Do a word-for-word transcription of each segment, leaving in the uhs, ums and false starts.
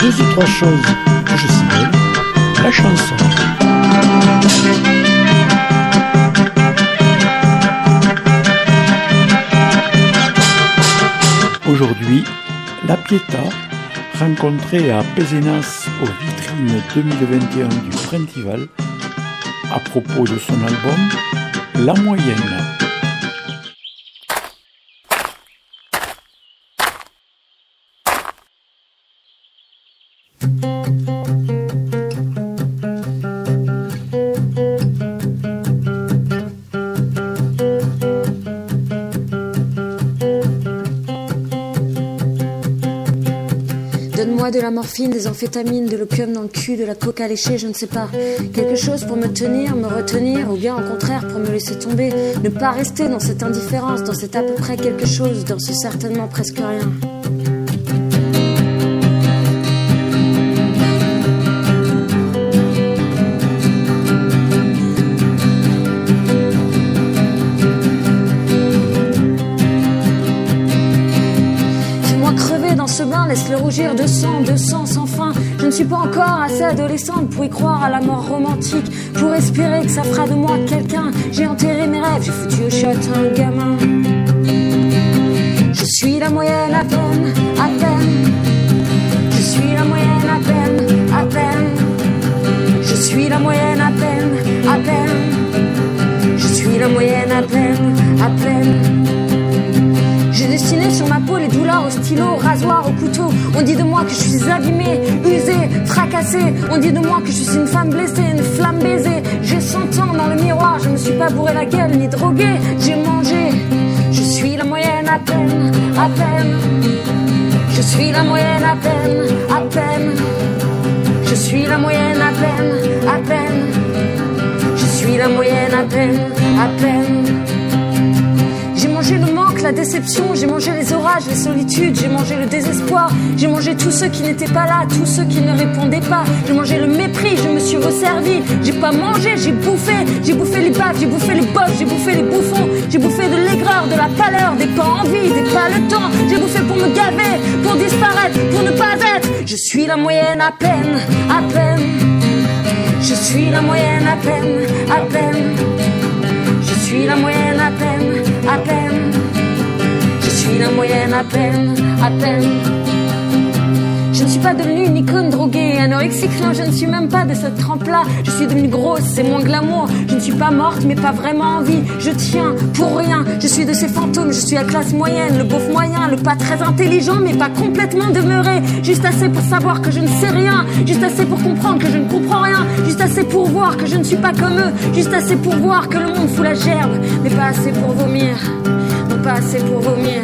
deux ou trois choses que je sais, la chanson. Aujourd'hui, la Pietà, rencontrée à Pézenas aux vitrines deux mille vingt et un du Printival, à propos de son album La Moyenne. Donne-moi de la morphine, des amphétamines, de l'opium dans le cul, de la coca léchée, je ne sais pas. Quelque chose pour me tenir, me retenir, ou bien au contraire pour me laisser tomber. Ne pas rester dans cette indifférence, dans cet à peu près quelque chose, dans ce certainement presque rien. Laisse-le rougir de sang, de sang sans fin. Je ne suis pas encore assez adolescente pour y croire à la mort romantique, pour espérer que ça fera de moi quelqu'un. J'ai enterré mes rêves, j'ai foutu au shot un gamin. Je suis la moyenne à peine, à peine. Je suis la moyenne à peine, à peine. Je suis la moyenne à peine, à peine. Je suis la moyenne à peine, à peine. J'ai dessiné sur ma peau les douleurs au stylo, au rasoir, au couteau. On dit de moi que je suis abîmée, usée, fracassée. On dit de moi que je suis une femme blessée, une flamme baisée. J'ai cent ans dans le miroir, je me suis pas bourré la gueule ni droguée. J'ai mangé, je suis la moyenne à peine, à peine. Je suis la moyenne à peine, à peine. Je suis la moyenne à peine, à peine. Je suis la moyenne à peine, à peine. J'ai mangé le manque, la déception, j'ai mangé les orages, les solitudes, j'ai mangé le désespoir, j'ai mangé tous ceux qui n'étaient pas là, tous ceux qui ne répondaient pas, j'ai mangé le mépris, je me suis resservi, j'ai pas mangé, j'ai bouffé, j'ai bouffé les baves, j'ai bouffé les bofs, j'ai bouffé les bouffons, j'ai bouffé de l'aigreur, de la pâleur, des pas envie, des pas le temps, j'ai bouffé pour me gaver, pour disparaître, pour ne pas être. Je suis la moyenne à peine, à peine. Je suis la moyenne à peine, à peine. Je suis la moyenne à peine, à peine. Je suis la moyenne à peine, à peine. Je ne suis pas devenue une icône droguée, anorexique, non, je ne suis même pas de cette trempe-là. Je suis devenue grosse, c'est mon glamour. Je ne suis pas morte, mais pas vraiment en vie. Je tiens pour rien, je suis de ces fantômes. Je suis à classe moyenne, le beauf moyen, le pas très intelligent, mais pas complètement demeuré. Juste assez pour savoir que je ne sais rien, juste assez pour comprendre que je ne comprends rien, juste assez pour voir que je ne suis pas comme eux, juste assez pour voir que le monde fout la gerbe, mais pas assez pour vomir, non pas assez pour vomir.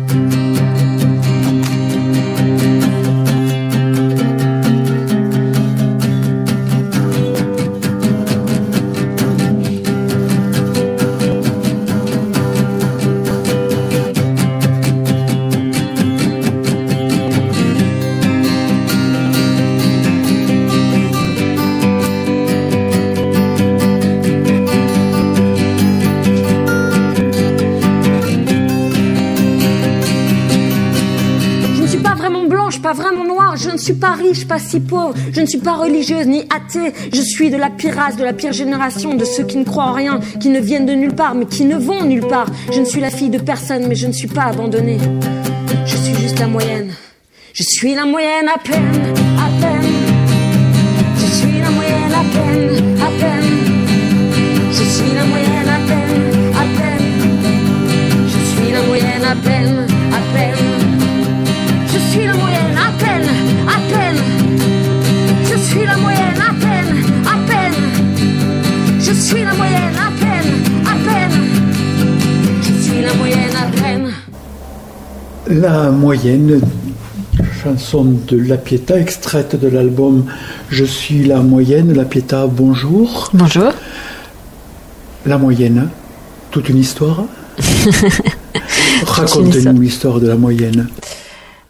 Pas vraiment noire, je ne suis pas riche, pas si pauvre, je ne suis pas religieuse ni athée, je suis de la pire race, de la pire génération, de ceux qui ne croient en rien, qui ne viennent de nulle part, mais qui ne vont nulle part. Je ne suis la fille de personne, mais je ne suis pas abandonnée. Je suis juste la moyenne. Je suis la moyenne à peine, à peine. Je suis la moyenne à peine, à peine. Je suis la moyenne à peine, à peine. Je suis la moyenne à peine, à peine. Je suis la moyenne à peine, à peine. Je suis la moyenne à peine, à peine. Je suis la moyenne à peine, à peine. Je suis la moyenne à peine. La moyenne, chanson de La Pietà, extraite de l'album Je suis la moyenne. La Pietà, bonjour. Bonjour. La moyenne, toute une histoire. Racontez-nous l'histoire de la moyenne.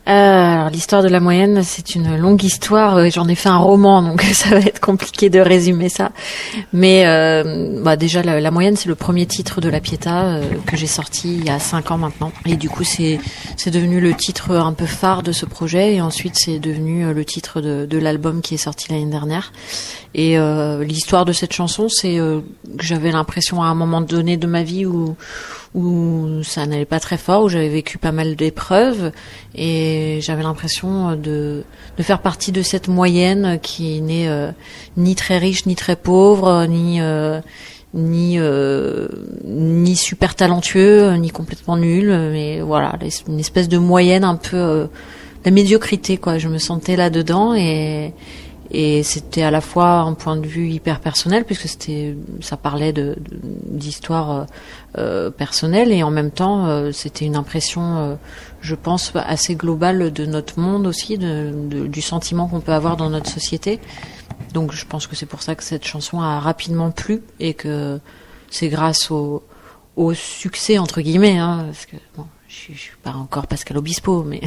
Euh, alors l'histoire de la moyenne, c'est une longue histoire. J'en ai fait un roman, donc ça va être compliqué de résumer ça. Mais euh, bah déjà la, la moyenne, c'est le premier titre de La Pietà euh, que j'ai sorti il y a cinq ans maintenant. Et du coup, c'est c'est devenu le titre un peu phare de ce projet. Et ensuite, c'est devenu le titre de, de l'album qui est sorti l'année dernière. Et euh, l'histoire de cette chanson, c'est euh, que j'avais l'impression à un moment donné de ma vie où où ça n'allait pas très fort, où j'avais vécu pas mal d'épreuves et j'avais l'impression de de faire partie de cette moyenne qui n'est euh, ni très riche ni très pauvre, ni euh, ni euh, ni super talentueux, ni complètement nul, mais voilà, une espèce de moyenne un peu euh, la médiocrité quoi. Je me sentais là-dedans et Et c'était à la fois un point de vue hyper personnel puisque c'était, ça parlait de, de d'histoires euh, personnelles et en même temps euh, c'était une impression, euh, je pense, assez globale de notre monde aussi, de, de, du sentiment qu'on peut avoir dans notre société. Donc je pense que c'est pour ça que cette chanson a rapidement plu et que c'est grâce au, au succès entre guillemets, hein, parce que bon. Je, je suis pas encore Pascal Obispo, mais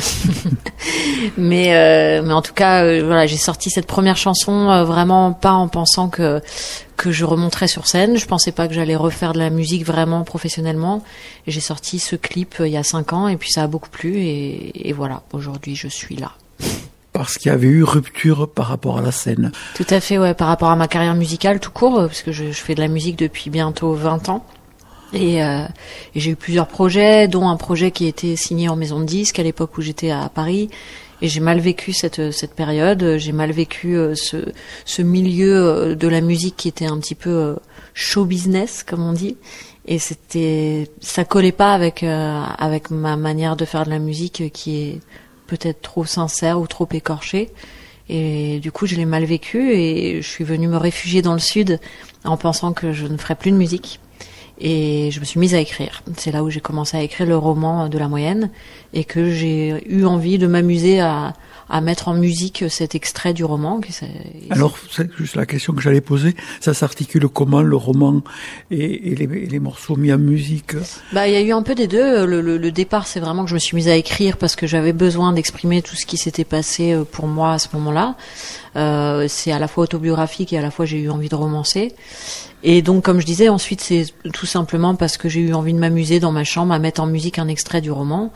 mais euh, mais en tout cas, euh, voilà, j'ai sorti cette première chanson euh, vraiment pas en pensant que que je remonterais sur scène. Je pensais pas que j'allais refaire de la musique vraiment professionnellement. Et j'ai sorti ce clip euh, il y a cinq ans et puis ça a beaucoup plu et, et voilà. Aujourd'hui, je suis là. Parce qu'il y avait eu rupture par rapport à la scène. Tout à fait, ouais, par rapport à ma carrière musicale tout court, parce que je, je fais de la musique depuis bientôt vingt ans. Et, euh, et j'ai eu plusieurs projets, dont un projet qui était signé en maison de disque à l'époque où j'étais à Paris. Et j'ai mal vécu cette cette période. J'ai mal vécu euh, ce ce milieu de la musique qui était un petit peu euh, show business, comme on dit. Et c'était, ça collait pas avec euh, avec ma manière de faire de la musique qui est peut-être trop sincère ou trop écorchée. Et du coup, je l'ai mal vécu et je suis venue me réfugier dans le sud en pensant que je ne ferais plus de musique. Et je me suis mise à écrire. C'est là où j'ai commencé à écrire le roman de la moyenne et que j'ai eu envie de m'amuser à, à mettre en musique cet extrait du roman. Alors, c'est juste la question que j'allais poser. Ça s'articule comment, le roman et, et, les, et les morceaux mis en musique? Bah, il y a eu un peu des deux. Le, le, le départ, c'est vraiment que je me suis mise à écrire parce que j'avais besoin d'exprimer tout ce qui s'était passé pour moi à ce moment-là. Euh, c'est à la fois autobiographique et à la fois j'ai eu envie de romancer. Et donc, comme je disais, ensuite, c'est tout simplement parce que j'ai eu envie de m'amuser dans ma chambre à mettre en musique un extrait du roman.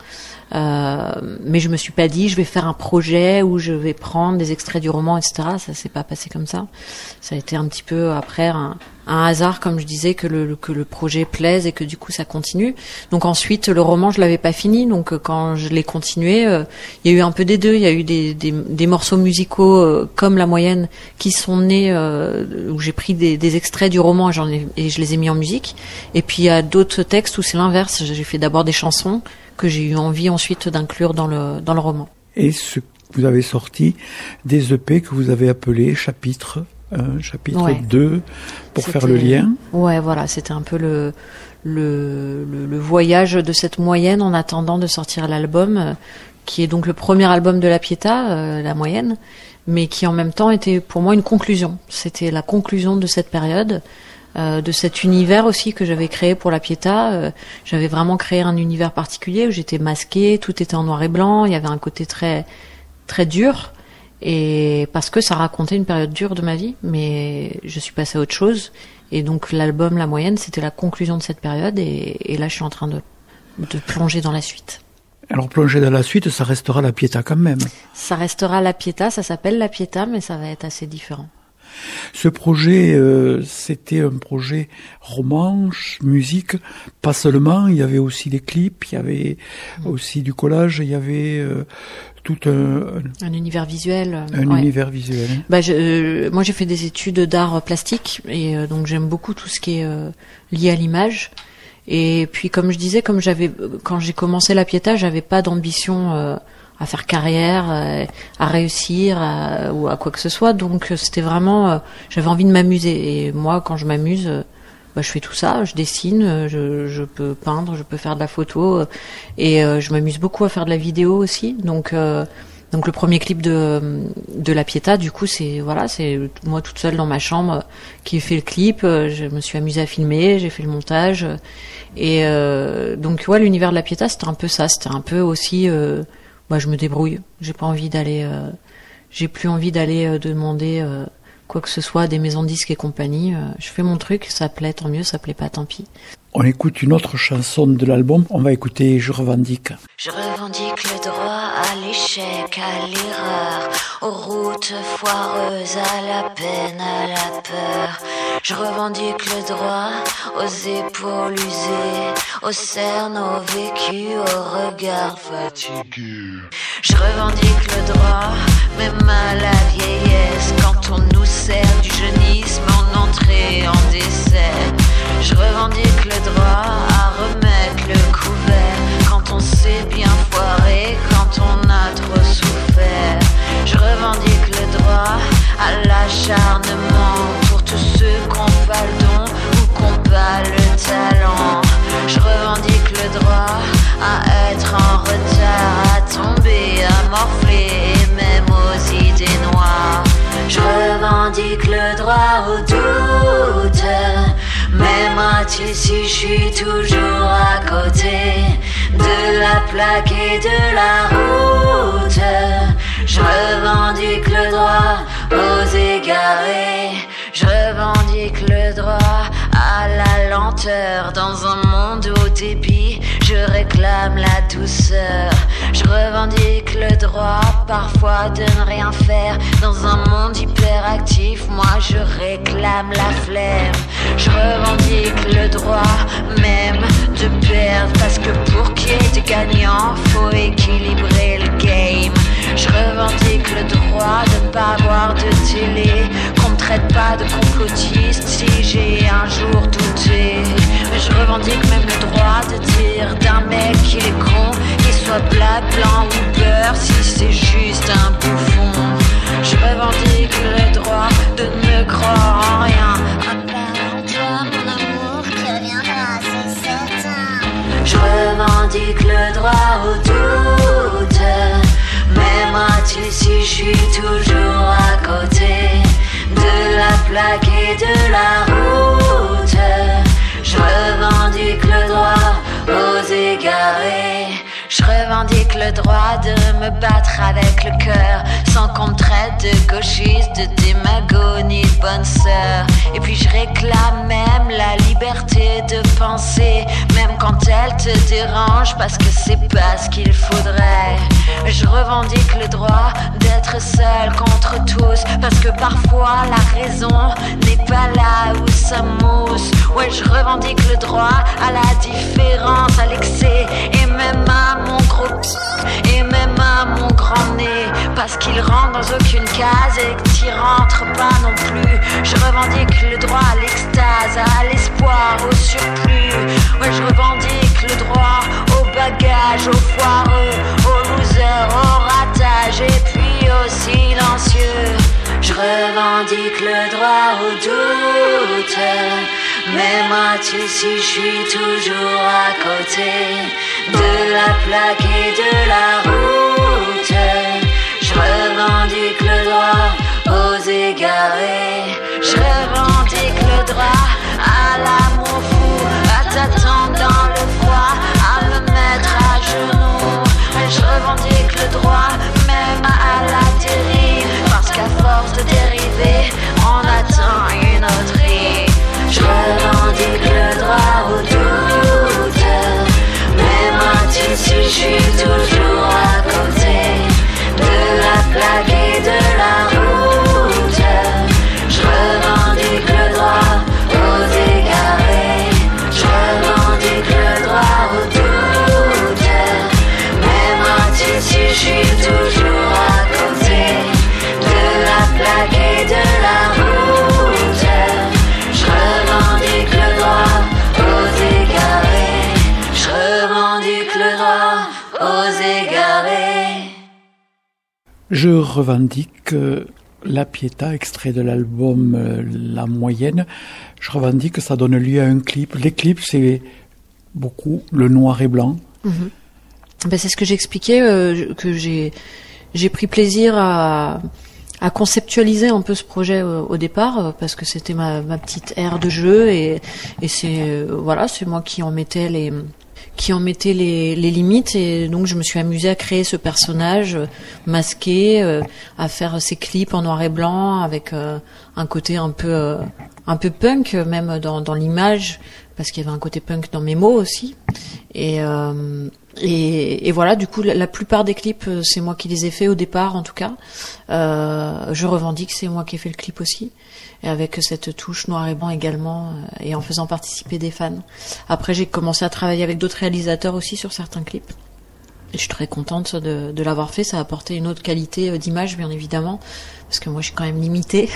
Euh, mais je me suis pas dit, je vais faire un projet où je vais prendre des extraits du roman, et cetera. Ça s'est pas passé comme ça. Ça a été un petit peu après un, un hasard, comme je disais, que le, que le projet plaise et que du coup ça continue. Donc ensuite, le roman, je l'avais pas fini. Donc quand je l'ai continué, euh, il y a eu un peu des deux. Il y a eu des, des, des morceaux musicaux euh, comme La Moyenne qui sont nés, euh, où j'ai pris des, des extraits du roman et, j'en ai, et je les ai mis en musique. Et puis il y a d'autres textes où c'est l'inverse. J'ai fait d'abord des chansons que j'ai eu envie ensuite d'inclure dans le dans le roman. Et ce, vous avez sorti des E P que vous avez appelés chapitre un, chapitre ouais. deux, pour c'était, faire le lien. Ouais, voilà, c'était un peu le, le le le voyage de cette moyenne en attendant de sortir l'album, euh, qui est donc le premier album de La Pietà, euh, La Moyenne, mais qui en même temps était pour moi une conclusion. C'était la conclusion de cette période. Euh, de cet univers aussi que j'avais créé pour La Pietà. Euh, j'avais vraiment créé un univers particulier où j'étais masquée, tout était en noir et blanc, il y avait un côté très très dur, et parce que ça racontait une période dure de ma vie, mais je suis passée à autre chose, et donc l'album La Moyenne, c'était la conclusion de cette période, et, et là je suis en train de, de plonger dans la suite. Alors plonger dans la suite, ça restera La Pietà quand même. Ça restera La Pietà, ça s'appelle La Pietà, mais ça va être assez différent. Ce projet, euh, c'était un projet roman, musique, pas seulement, il y avait aussi des clips, il y avait mmh. aussi du collage, il y avait euh, tout un... Un univers visuel. Un ouais. univers visuel. Bah, je, euh, moi j'ai fait des études d'art plastique, et euh, donc j'aime beaucoup tout ce qui est euh, lié à l'image. Et puis comme je disais, comme j'avais, quand j'ai commencé La Pietà, j'avais pas d'ambition... Euh, à faire carrière, euh, à réussir, à, ou à quoi que ce soit. Donc c'était vraiment, euh, j'avais envie de m'amuser. Et moi, quand je m'amuse, euh, bah, je fais tout ça. Je dessine, je, je peux peindre, je peux faire de la photo, euh, et euh, je m'amuse beaucoup à faire de la vidéo aussi. Donc, euh, donc le premier clip de de La Pietà, du coup, c'est voilà, c'est moi toute seule dans ma chambre euh, qui ai fait le clip. Euh, je me suis amusée à filmer, j'ai fait le montage. Euh, et euh, donc ouais, l'univers de La Pietà, c'était un peu ça. C'était un peu aussi euh, bah, je me débrouille. J'ai pas envie d'aller, euh, j'ai plus envie d'aller euh, demander euh, quoi que ce soit à des maisons de disques et compagnie. Euh, je fais mon truc, ça plaît, tant mieux, ça plaît pas, tant pis. On écoute une autre chanson de l'album, on va écouter Je revendique. Je revendique le droit à l'échec, à l'erreur, aux routes foireuses, à la peine, à la peur. Je revendique le droit aux épaules usées, aux cernes, aux vécus, aux regards fatigués. Je revendique le droit, même à la vieillesse, quand on nous sert du jeunisme en entrée, en dessert. Je revendique le droit à remettre le couvert quand on s'est bien foiré, quand on a trop souffert. Je revendique le droit à l'acharnement pour tous ceux qui n'ont pas le don ou qui n'ont pas le talent. Je revendique le droit à être en retard, à tomber, à morfler et même aux idées noires. Je revendique le droit au doute, m'aimera-t-il si je suis toujours à côté de la plaque et de la route? Je revendique le droit aux égarés, je revendique le droit à la lenteur. Dans un monde au débit, je réclame la douceur. Je revendique le droit parfois de ne rien faire. Dans un monde hyperactif, moi je réclame la flemme. Je revendique le droit même de perdre, parce que pour qu'il y ait des gagnants, faut équilibrer le game. Je revendique le droit de ne pas avoir de télé, qu'on me traite pas de complotiste si j'ai un jour douté. Mais je revendique même le droit de dire d'un mec qu'il est con, qu'il soit plat, blanc ou beurre, si c'est juste un bouffon. Je revendique le droit de ne croire en rien, à part en toi, mon amour, qui reviendra, c'est certain. Je revendique le droit au doute, m'aimera-t-il si je suis toujours à côté de la plaque et de la route? Je revendique le droit aux égarés. Je revendique le droit de me battre avec le cœur, sans qu'on me traite de gauchiste, de démago ni de bonne sœur. Et puis je réclame même la liberté de penser, même quand elle te dérange, parce que c'est pas ce qu'il faudrait. Je revendique le droit d'être seul contre tous, parce que parfois la raison n'est pas là où ça mousse. Ouais, je revendique le droit à la différence, à l'excès, et même à mon gros et même à mon grand nez, parce qu'il rentre dans aucune case et que t'y rentres pas non plus. Je revendique le droit à l'extase, à l'espoir, au surplus. Ouais, je revendique le droit au bagage, au foireux, au loser, au ratage et puis au silencieux. Je revendique le droit au doute, m'aimera-t-il si je suis toujours à côté de la plaque et de la route? Je revendique le droit aux égarés. Je revendique le droit à l'amour fou, à t'attendre dans le froid, à me mettre à genoux. Je revendique le droit même à la dérive, parce qu'à force de dériver, on attend une autre rive. Je revendique le droit au doute, m'aimera-t-il si je suis toujours à côté de la plaque et de la route? Je revendique le droit aux égarés. Je revendique le droit au doute, m'aimera-t-il si je suis toujours à côté de la plaque et de la route? Je revendique le droit aux égarés. Je revendique le droit aux égarés. Je revendique euh, La Pietà, extrait de l'album euh, La Moyenne. Je revendique que ça donne lieu à un clip. Les clips, c'est beaucoup le noir et blanc. Mmh. Ben, c'est ce que j'expliquais, euh, que j'ai, j'ai pris plaisir à, à conceptualiser un peu ce projet euh, au départ, euh, parce que c'était ma, ma petite aire de jeu, et, et c'est, euh, voilà, c'est moi qui en mettais les... qui en mettait les, les limites, et donc je me suis amusée à créer ce personnage euh, masqué, euh, à faire ces clips en noir et blanc avec euh, un côté un peu euh, un peu punk même dans dans l'image, parce qu'il y avait un côté punk dans mes mots aussi. Et euh, et, et voilà, du coup la, la plupart des clips c'est moi qui les ai faits au départ, en tout cas. Euh, je revendique c'est moi qui ai fait le clip aussi, et avec cette touche noir et blanc également, euh, et en faisant participer des fans. Après j'ai commencé à travailler avec d'autres réalisateurs aussi sur certains clips. Et je suis très contente de, de l'avoir fait. Ça a apporté une autre qualité d'image, bien évidemment, parce que moi, je suis quand même limitée.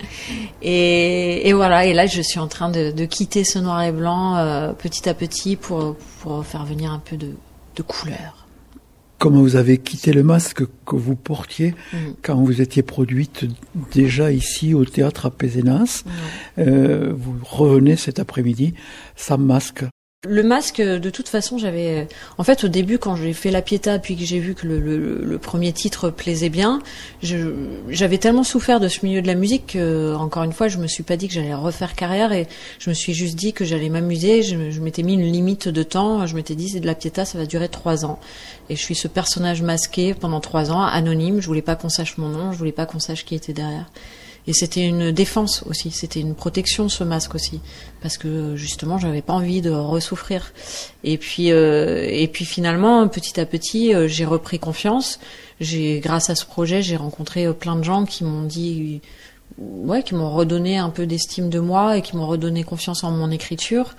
et, et voilà. Et là, je suis en train de, de quitter ce noir et blanc euh, petit à petit pour pour faire venir un peu de, de couleur. Comment vous avez quitté le masque que vous portiez mmh. quand vous étiez produite déjà ici au théâtre à Pézenas. Mmh. Euh, vous revenez cet après-midi sans masque. Le masque, de toute façon, j'avais... En fait, au début, quand j'ai fait La Pietà, puis que j'ai vu que le, le, le premier titre plaisait bien, je, j'avais tellement souffert de ce milieu de la musique que, encore une fois, je me suis pas dit que j'allais refaire carrière, et je me suis juste dit que j'allais m'amuser. Je, je m'étais mis une limite de temps. Je m'étais dit, c'est de La Pietà, ça va durer trois ans. Et je suis ce personnage masqué pendant trois ans, anonyme. Je voulais pas qu'on sache mon nom, je voulais pas qu'on sache qui était derrière. Et c'était une défense aussi, c'était une protection, ce masque aussi, parce que justement j'avais pas envie de ressouffrir. Et puis euh, et puis finalement, petit à petit, euh, j'ai repris confiance. J'ai, grâce à ce projet, j'ai rencontré euh, plein de gens qui m'ont dit, ouais, qui m'ont redonné un peu d'estime de moi et qui m'ont redonné confiance en mon écriture.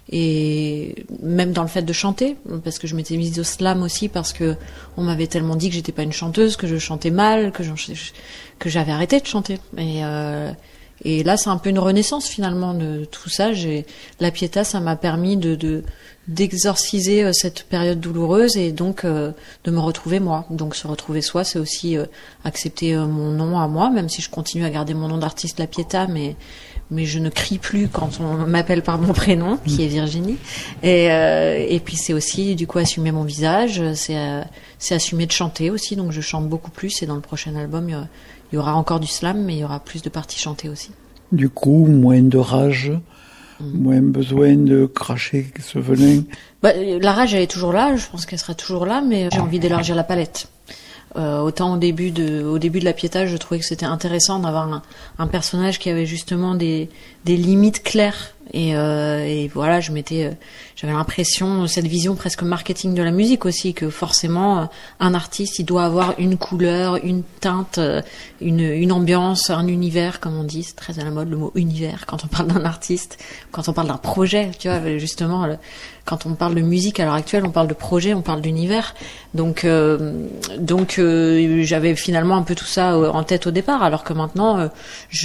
Et même dans le fait de chanter, parce que je m'étais mise au slam aussi, parce que on m'avait tellement dit que j'étais pas une chanteuse, que je chantais mal, que je, que j'avais arrêté de chanter. Et, euh, et là, c'est un peu une renaissance finalement de tout ça. J'ai, La Pietà, ça m'a permis de, de d'exorciser cette période douloureuse, et donc euh, de me retrouver moi. Donc se retrouver soi, c'est aussi euh, accepter euh, mon nom à moi, même si je continue à garder mon nom d'artiste La Pietà, mais mais je ne crie plus quand on m'appelle par mon prénom, qui est Virginie. Et, euh, et puis c'est aussi, du coup, assumer mon visage, c'est, euh, c'est assumer de chanter aussi, donc je chante beaucoup plus, et dans le prochain album, il y aura, il y aura encore du slam, mais il y aura plus de parties chantées aussi. Du coup, moins de rage, mmh. moins besoin de cracher ce venin. Bah, la rage, elle est toujours là, je pense qu'elle sera toujours là, mais j'ai envie d'élargir la palette. Euh, autant au début de au début de La Pietà, je trouvais que c'était intéressant d'avoir un, un personnage qui avait justement des des limites claires, et euh, et voilà, je m'étais j'avais l'impression, cette vision presque marketing de la musique aussi, que forcément un artiste, il doit avoir une couleur, une teinte, une une ambiance, un univers, comme on dit. C'est très à la mode le mot univers quand on parle d'un artiste, quand on parle d'un projet, tu vois, justement le, quand on parle de musique à l'heure actuelle, on parle de projet, on parle d'univers. Donc euh, donc euh, j'avais finalement un peu tout ça en tête au départ, alors que maintenant euh,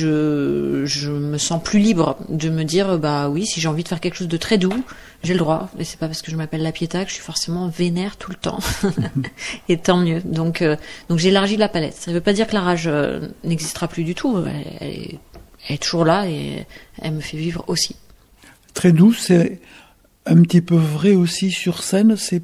je je me sens plus libre de me dire, bah oui, si j'ai envie de faire quelque chose de très doux, j'ai le droit. Et c'est pas parce que je m'appelle La Pietà que je suis forcément vénère tout le temps. Et tant mieux. Donc euh, donc j'élargis la palette. Ça veut pas dire que la rage euh, n'existera plus du tout. Elle, elle, est, elle est toujours là, et elle me fait vivre aussi. Très doux, c'est un petit peu vrai aussi sur scène. C'est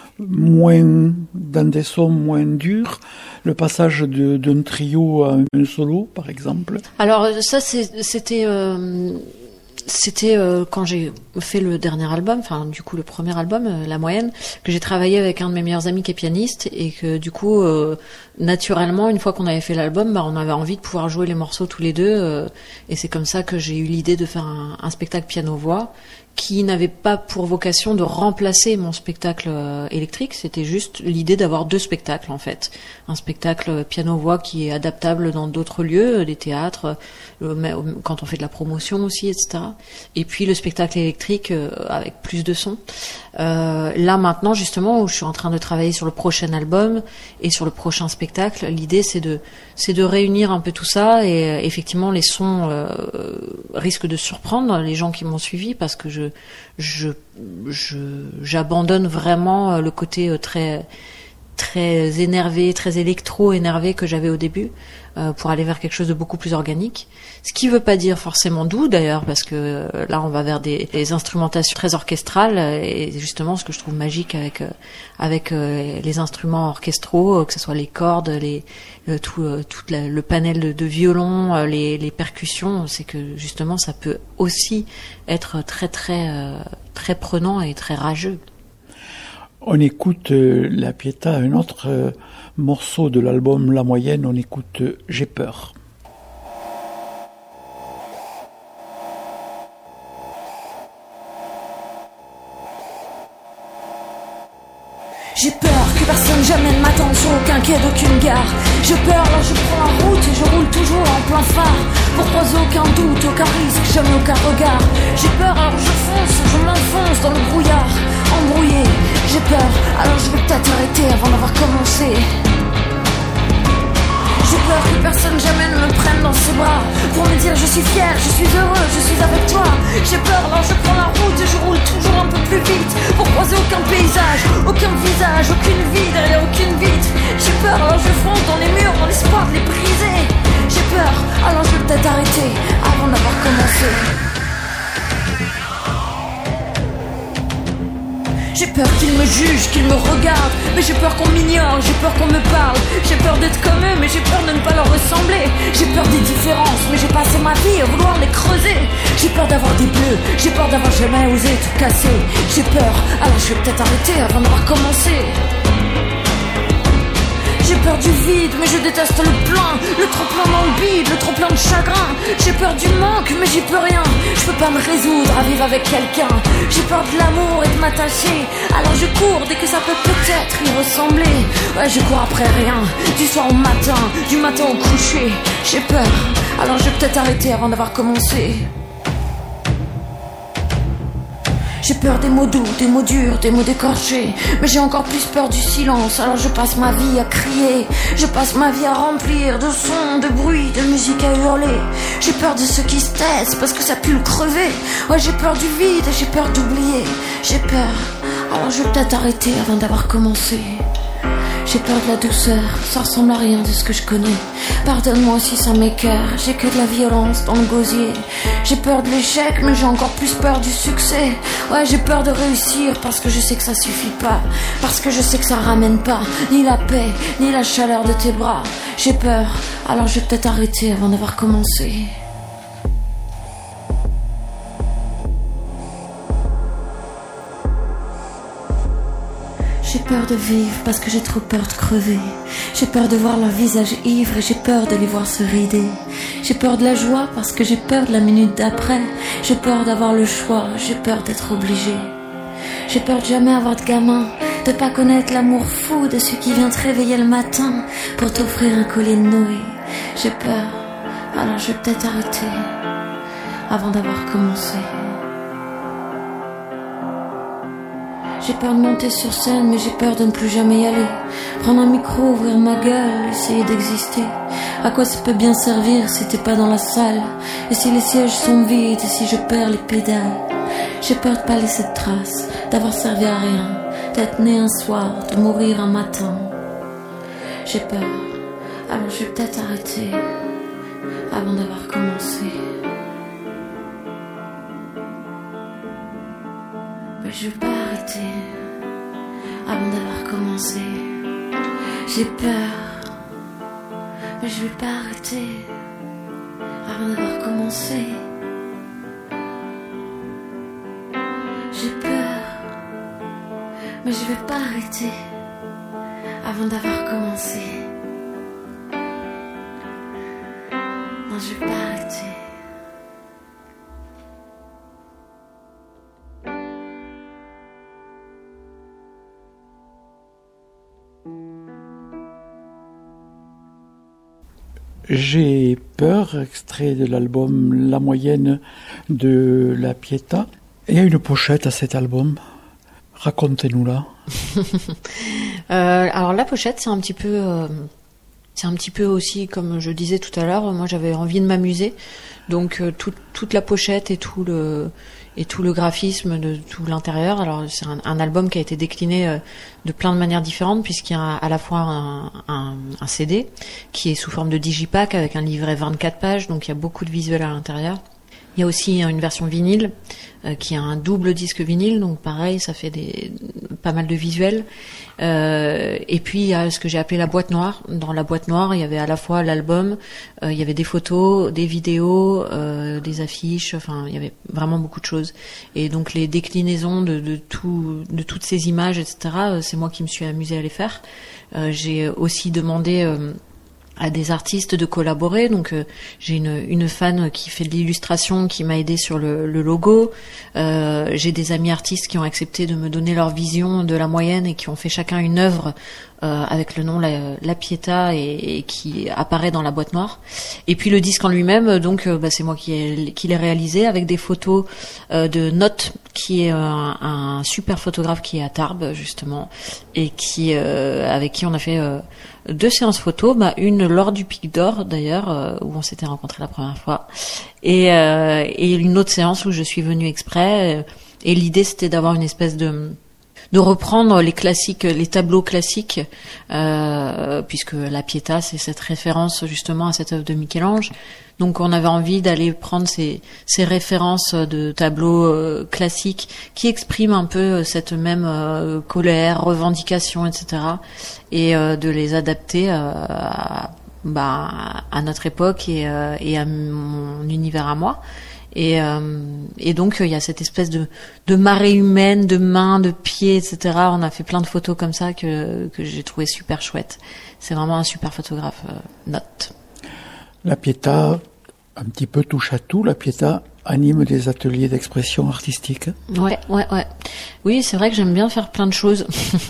moins dans des sons moins durs, le passage de, d'un trio à un solo, par exemple. Alors ça, c'est, c'était euh, c'était euh, quand j'ai fait le dernier album, enfin du coup le premier album, euh, La Moyenne, que j'ai travaillé avec un de mes meilleurs amis qui est pianiste, et que du coup euh, naturellement, une fois qu'on avait fait l'album, bah, on avait envie de pouvoir jouer les morceaux tous les deux, euh, et c'est comme ça que j'ai eu l'idée de faire un, un spectacle piano-voix qui n'avait pas pour vocation de remplacer mon spectacle euh, électrique. C'était juste l'idée d'avoir deux spectacles, en fait. Un spectacle piano-voix qui est adaptable dans d'autres lieux, des théâtres, euh, quand on fait de la promotion aussi, et cetera. Et puis le spectacle électrique euh, avec plus de son. Euh, là maintenant, justement, où je suis en train de travailler sur le prochain album et sur le prochain spectacle, l'idée c'est de c'est de réunir un peu tout ça, et euh, effectivement les sons euh, risquent de surprendre les gens qui m'ont suivi, parce que je je je j'abandonne vraiment le côté très très énervé, très électro-énervé que j'avais au début, euh, pour aller vers quelque chose de beaucoup plus organique. Ce qui veut pas dire forcément doux d'ailleurs, parce que euh, là on va vers des, des instrumentations très orchestrales, et justement ce que je trouve magique avec euh, avec euh, les instruments orchestraux, euh, que ce soit les cordes, les euh, tout euh, tout la, le panel de, de violon, euh, les les percussions, c'est que justement ça peut aussi être très très euh, très prenant et très rageux. On écoute euh, la Pietà, un autre euh, morceau de l'album La Moyenne, on écoute euh, J'ai peur. J'ai peur que personne jamais ne m'attende sur aucun quai d'aucune gare. J'ai peur alors je prends la route et je roule toujours en plein phare. Pour croiser aucun doute, aucun risque, jamais aucun regard. J'ai peur alors je fonce, je m'enfonce dans le brouillard. Embrouillé, j'ai peur alors je vais peut-être arrêter avant d'avoir commencé. J'ai peur que personne jamais ne me prenne dans ses bras pour me dire je suis fier, je suis heureux, je suis avec toi. J'ai peur alors je prends la route et je roule toujours un peu plus vite pour croiser aucun paysage, aucun visage, aucune vie derrière aucune vitre. J'ai peur alors je fonce dans les murs dans l'espoir de les briser. J'ai peur alors je vais peut-être arrêter avant d'avoir commencé. J'ai peur qu'ils me jugent, qu'ils me regardent, mais j'ai peur qu'on m'ignore, j'ai peur qu'on me parle. J'ai peur d'être comme eux, mais j'ai peur de ne pas leur ressembler. J'ai peur des différences, mais j'ai passé ma vie à vouloir les creuser. J'ai peur d'avoir des bleus, j'ai peur d'avoir jamais osé tout casser. J'ai peur, alors je vais peut-être arrêter avant d'avoir commencé. J'ai peur du vide, mais je déteste le plein. Le trop plein dans le bide, le trop plein de chagrin. J'ai peur du manque, mais j'y peux rien. Je peux pas me résoudre à vivre avec quelqu'un. J'ai peur de l'amour et de m'attacher. Alors je cours dès que ça peut peut-être y ressembler. Ouais, je cours après rien, du soir au matin, du matin au coucher. J'ai peur, alors je vais peut-être arrêter avant d'avoir commencé. J'ai peur des mots doux, des mots durs, des mots décorchés. Mais j'ai encore plus peur du silence, alors je passe ma vie à crier. Je passe ma vie à remplir de sons, de bruits, de musique à hurler. J'ai peur de ceux qui se taisent parce que ça pue le crever. Ouais, j'ai peur du vide et j'ai peur d'oublier. J'ai peur, alors je vais peut-être arrêter avant d'avoir commencé. J'ai peur de la douceur, ça ressemble à rien de ce que je connais. Pardonne-moi si ça m'écoeure, j'ai que de la violence dans le gosier. J'ai peur de l'échec, mais j'ai encore plus peur du succès. Ouais, j'ai peur de réussir parce que je sais que ça suffit pas. Parce que je sais que ça ramène pas ni la paix, ni la chaleur de tes bras. J'ai peur, alors je vais peut-être arrêter avant d'avoir commencé. J'ai peur de vivre parce que j'ai trop peur de crever. J'ai peur de voir leur visage ivre et j'ai peur de les voir se rider. J'ai peur de la joie parce que j'ai peur de la minute d'après. J'ai peur d'avoir le choix, j'ai peur d'être obligée. J'ai peur de jamais avoir de gamin, de pas connaître l'amour fou de celui qui vient te réveiller le matin pour t'offrir un collier de Noé. J'ai peur, alors je vais peut-être arrêter avant d'avoir commencé. J'ai peur de monter sur scène, mais j'ai peur de ne plus jamais y aller. Prendre un micro, ouvrir ma gueule, essayer d'exister. À quoi ça peut bien servir si t'es pas dans la salle? Et si les sièges sont vides, et si je perds les pédales? J'ai peur de pas laisser de traces, d'avoir servi à rien, d'être né un soir, de mourir un matin. J'ai peur, alors je vais peut-être arrêter avant d'avoir commencé. Mais je vais pas arrêter avant d'avoir commencé. J'ai peur, mais je vais pas arrêter avant d'avoir commencé. J'ai peur, mais je vais pas arrêter avant d'avoir commencé. Non, je vais pas arrêter. J'ai peur, extrait de l'album La Moyenne de la Pietà. Il y a une pochette à cet album. Racontez-nous-la. euh, alors la pochette, c'est un petit peu, euh, c'est un petit peu aussi, comme je disais tout à l'heure, moi j'avais envie de m'amuser, donc euh, tout, toute la pochette et tout le et tout le graphisme de tout l'intérieur. Alors c'est un, un album qui a été décliné euh, de plein de manières différentes, puisqu'il y a à la fois un, un, un C D qui est sous forme de digipack avec un livret vingt-quatre pages, donc il y a beaucoup de visuels à l'intérieur. Il y a aussi une version vinyle euh, qui a un double disque vinyle, donc pareil, ça fait des pas mal de visuels. Euh, et puis il y a ce que j'ai appelé la boîte noire. Dans la boîte noire, il y avait à la fois l'album, euh, il y avait des photos, des vidéos, euh, des affiches. Enfin, il y avait vraiment beaucoup de choses. Et donc les déclinaisons de, de tout, de toutes ces images, et cetera. C'est moi qui me suis amusée à les faire. Euh, j'ai aussi demandé euh, à des artistes de collaborer. Donc euh, j'ai une, une fan qui fait de l'illustration, qui m'a aidé sur le, le logo. Euh, j'ai des amis artistes qui ont accepté de me donner leur vision de la moyenne et qui ont fait chacun une œuvre euh, avec le nom La, La Pietà et, et qui apparaît dans la boîte noire. Et puis le disque en lui-même, donc euh, bah, c'est moi qui, ai, qui l'ai réalisé avec des photos euh, de Note, qui est un, un super photographe qui est à Tarbes justement et qui euh, avec qui on a fait euh, deux séances photos, bah une lors du Pic d'Or d'ailleurs euh, où on s'était rencontrés la première fois et euh, et une autre séance où je suis venue exprès euh, et l'idée c'était d'avoir une espèce de de reprendre les classiques, les tableaux classiques, euh, puisque la Pietà, c'est cette référence justement à cette œuvre de Michel-Ange. Donc on avait envie d'aller prendre ces, ces références de tableaux euh, classiques qui expriment un peu cette même euh, colère, revendication, et cetera, et euh, de les adapter euh, à, bah, à notre époque et, euh, et à mon univers à moi. Et, euh, et donc il y a cette espèce de, de marée humaine, de mains, de pieds, et cetera. On a fait plein de photos comme ça que, que j'ai trouvé super chouette. C'est vraiment un super photographe, euh, Note. La Pietà, un petit peu touche à tout. La Pietà anime des ateliers d'expression artistique. Ouais, ouais, ouais. Oui, c'est vrai que j'aime bien faire plein de choses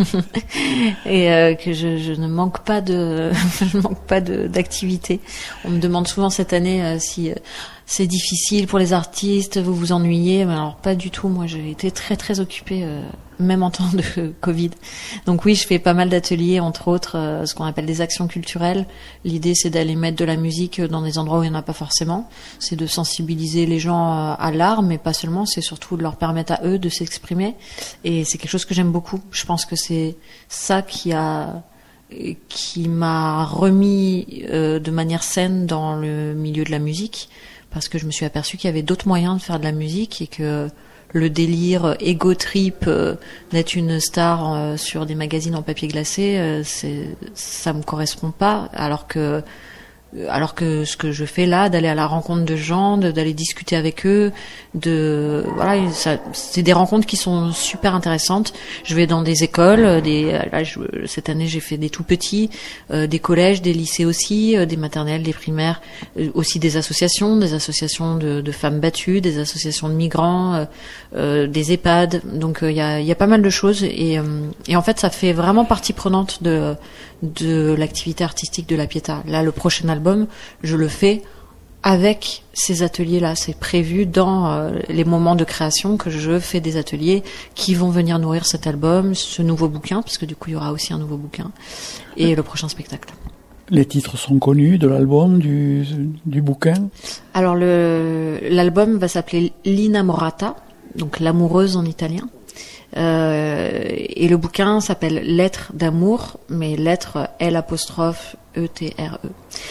et euh, que je, je ne manque pas de, je ne manque pas de d'activité. On me demande souvent cette année euh, si euh, c'est difficile pour les artistes, vous vous ennuyez. Mais alors pas du tout. Moi, j'ai été très très occupée, euh, même en temps de Covid. Donc oui, je fais pas mal d'ateliers, entre autres, euh, ce qu'on appelle des actions culturelles. L'idée, c'est d'aller mettre de la musique dans des endroits où il n'y en a pas forcément. C'est de sensibiliser les gens à l'art, mais pas seulement. C'est surtout de leur permettre à eux de s'exprimer. Et c'est quelque chose que j'aime beaucoup. Je pense que c'est ça qui a qui m'a remis euh, de manière saine dans le milieu de la musique, parce que je me suis aperçue qu'il y avait d'autres moyens de faire de la musique et que le délire ego trip euh, d'être une star euh, sur des magazines en papier glacé, euh, c'est ça me correspond pas, alors que alors que ce que je fais là, d'aller à la rencontre de gens, de, d'aller discuter avec eux, de voilà, ça, c'est des rencontres qui sont super intéressantes. Je vais dans des écoles, des là, je, cette année j'ai fait des tout petits, euh, des collèges, des lycées aussi, euh, des maternelles, des primaires, euh, aussi des associations, des associations de, de femmes battues, des associations de migrants, euh, euh, des EHPAD. Donc il euh, y a il y a pas mal de choses et euh, et en fait ça fait vraiment partie prenante de de l'activité artistique de la Pietà. Là, le prochain album, je le fais avec ces ateliers-là. C'est prévu dans euh, les moments de création que je fais des ateliers qui vont venir nourrir cet album, ce nouveau bouquin, parce que du coup, il y aura aussi un nouveau bouquin, et le prochain spectacle. Les titres sont connus de l'album, du, du bouquin? Alors, le, l'album va s'appeler L'Innamorata, donc l'amoureuse en italien. Euh, et le bouquin s'appelle Lettres d'amour, mais lettres L apostrophe E T R E.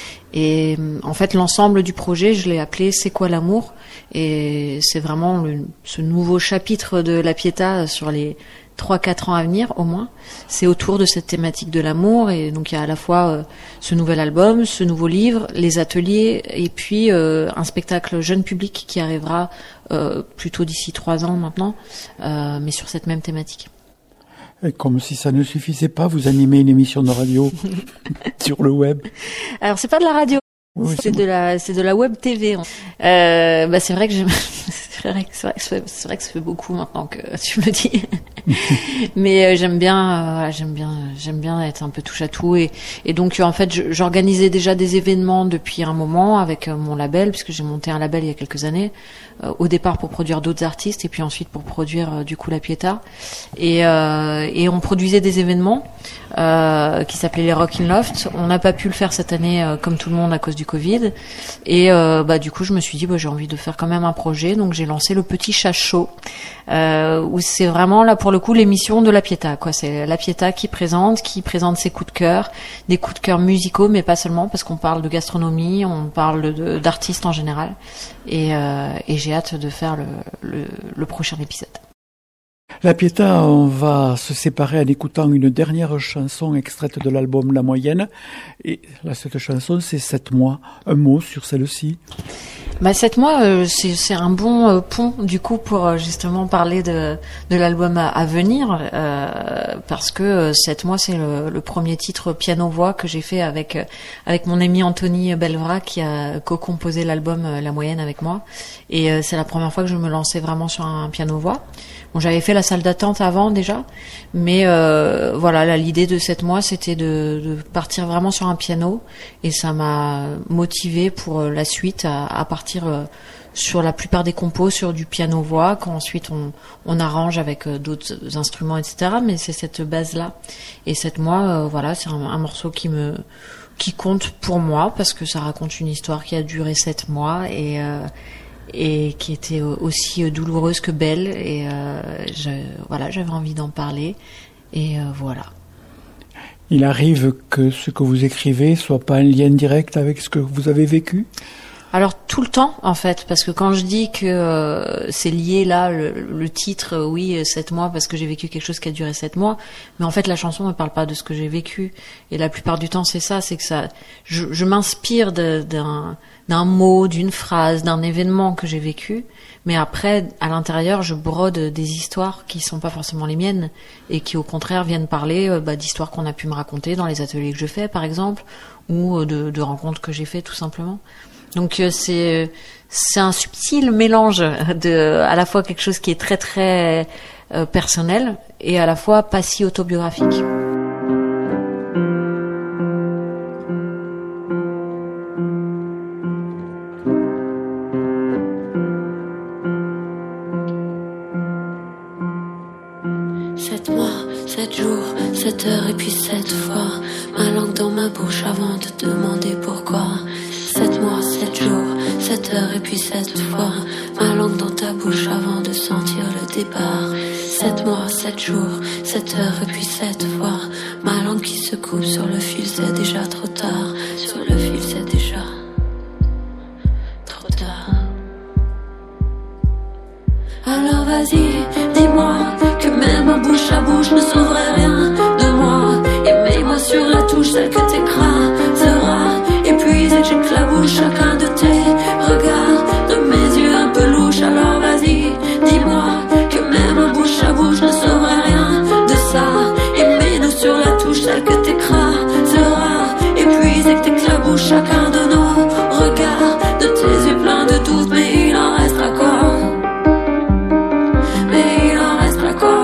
Et en fait, l'ensemble du projet, je l'ai appelé C'est quoi l'amour? Et c'est vraiment le, ce nouveau chapitre de la Pietà sur les trois quatre ans à venir au moins. C'est autour de cette thématique de l'amour, et donc il y a à la fois euh, ce nouvel album, ce nouveau livre, les ateliers, et puis euh, un spectacle jeune public qui arrivera euh, plutôt d'ici trois ans maintenant, euh, mais sur cette même thématique. Et comme si ça ne suffisait pas, vous animez une émission de radio sur le web. Alors c'est pas de la radio. Oui, c'est, c'est de la, c'est de la web T V. Euh, bah c'est vrai que j'aime, c'est vrai que c'est vrai que ça fait, c'est vrai que ça fait beaucoup maintenant que tu me le dis. Mais euh, j'aime bien, euh, voilà, j'aime bien, j'aime bien être un peu touche à tout, et et donc en fait je, j'organisais déjà des événements depuis un moment avec euh, mon label, puisque j'ai monté un label il y a quelques années. Euh, au départ pour produire d'autres artistes, et puis ensuite pour produire euh, du coup la Pietà. Et euh, et on produisait des événements euh, qui s'appelaient les Rock in Loft. On n'a pas pu le faire cette année euh, comme tout le monde à cause du Covid. Et euh, bah du coup je me suis dit bah j'ai envie de faire quand même un projet, donc j'ai lancé le Petit Chat Chaud, euh, où c'est vraiment là pour le coup l'émission de la Pietà, quoi. C'est la Pietà qui présente, qui présente ses coups de cœur, des coups de cœur musicaux, mais pas seulement, parce qu'on parle de gastronomie, on parle de, d'artistes en général, et, euh, et j'ai hâte de faire le, le, le prochain épisode. La Pietà, on va se séparer en écoutant une dernière chanson extraite de l'album La Moyenne. Et là, cette chanson, c'est Sept mois. Un mot sur celle-ci. Bah, sept mois, euh, c'est, c'est un bon euh, pont, du coup, pour euh, justement parler de, de l'album à, à venir, euh, parce que euh, sept mois, c'est le, le premier titre piano-voix que j'ai fait avec, euh, avec mon ami Anthony Belvra, qui a co-composé l'album euh, La Moyenne avec moi. Et euh, c'est la première fois que je me lançais vraiment sur un piano-voix. Bon, j'avais fait la salle d'attente avant déjà, mais euh, voilà, là, l'idée de sept mois, c'était de, de partir vraiment sur un piano, et ça m'a motivé pour la suite à, à partir euh, sur la plupart des compos sur du piano-voix, qu'ensuite on, on arrange avec euh, d'autres instruments, et cetera. Mais c'est cette base-là. Et sept mois, euh, voilà, c'est un, un morceau qui me qui compte pour moi parce que ça raconte une histoire qui a duré sept mois et euh, et qui était aussi douloureuse que belle, et euh, je, voilà, j'avais envie d'en parler, et euh, voilà. Il arrive que ce que vous écrivez soit pas un lien direct avec ce que vous avez vécu ? Alors tout le temps en fait, parce que quand je dis que euh, c'est lié là, le, le titre, euh, oui, sept mois, parce que j'ai vécu quelque chose qui a duré sept mois, mais en fait la chanson ne parle pas de ce que j'ai vécu, et la plupart du temps c'est ça, c'est que ça, je, je m'inspire de, d'un, d'un mot, d'une phrase, d'un événement que j'ai vécu, mais après à l'intérieur je brode des histoires qui sont pas forcément les miennes, et qui au contraire viennent parler euh, bah, d'histoires qu'on a pu me raconter dans les ateliers que je fais par exemple, ou de, de rencontres que j'ai fait tout simplement. Donc euh, c'est c'est un subtil mélange de à la fois quelque chose qui est très très euh, personnel et à la fois pas si autobiographique. Sept mois, sept jours, sept heures et puis sept fois ma langue dans ma bouche avant de demander pourquoi. Sept mois, sept jours, sept heures et puis sept fois ma langue dans ta bouche avant de sentir le départ. Sept mois, sept jours, sept heures et puis sept fois ma langue qui se coupe sur le fil, c'est déjà trop tard. Sur le fil, c'est déjà trop tard. Alors vas-y, dis-moi que même un bouche à bouche ne sauverait rien de moi. Et mets-moi sur la touche celle que t'écraseras. Épuisé que j'éclabousse chacun de tes regards, de mes yeux un peu louches. Alors vas-y, dis-moi que même un bouche à bouche ne sauverait rien de ça. Et mets-nous sur la touche celle que t'écraseras. Épuisé que t'éclabousse chacun de nos regards, de tes yeux pleins de doutes. Mais il en restera quoi? Mais il en restera quoi?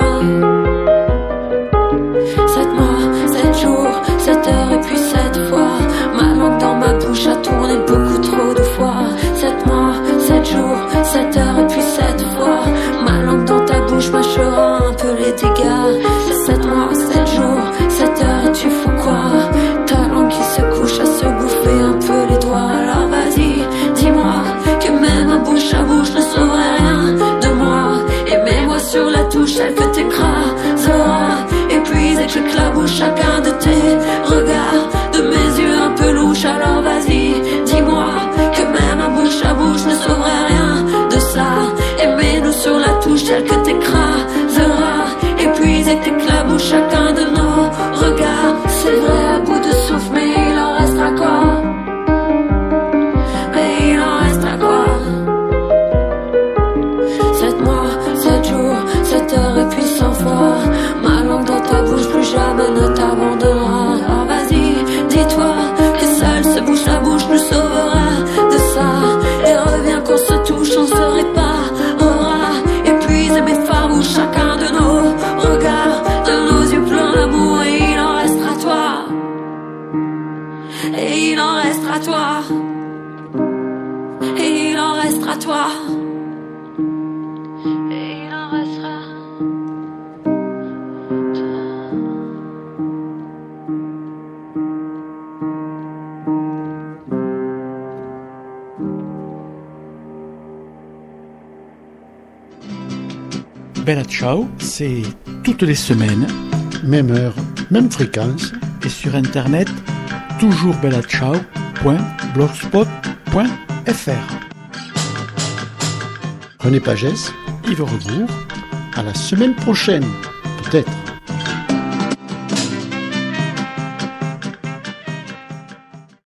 Sept mois, sept jours, sept heures et puis sept fois ma langue dans ma bouche a tourné beaucoup trop de fois. Sept mois, sept jours, sept heures et puis sept fois ma langue dans ta bouche mâchera un peu les dégâts. Sept mois, sept jours, sept heures et tu fous quoi? Ta langue qui se couche à se bouffer un peu les doigts. Alors vas-y, dis-moi que même un bouche à bouche ne sauverait rien de moi. Et mets-moi sur la touche celle que t'écraseras. Épuisé que je clabouche chacun de tes regards, de mes yeux un peu louches. Alors vas-y, dis-moi que même un bouche à bouche ne sauverait rien de ça. Et mets-nous sur la touche celle que t'écraseras. Épuisé que t'éclabouches chacun de nos regards. C'est vrai à bout de souffle, mais il en restera quoi? Mais il en restera quoi? Sept mois, sept jours, sept heures et puis cent fois ma langue dans ta bouche plus jamais ne t'abandonnera. Alors vas-y, dis-toi que seul ce bouche à bouche nous sauvera de ça. Et reviens qu'on se touche, on se réparera. Épuisé mais farouche chacun de nos regards, de nos yeux pleins d'amour. Et il en restera toi. Et il en restera toi. Et il en restera toi. Et il en restera. Bella Ciao, c'est toutes les semaines, même heure, même fréquence, et sur internet, toujours bella ciao point blogspot point f r. René Pagès, Yves Rebourg, à la semaine prochaine, peut-être.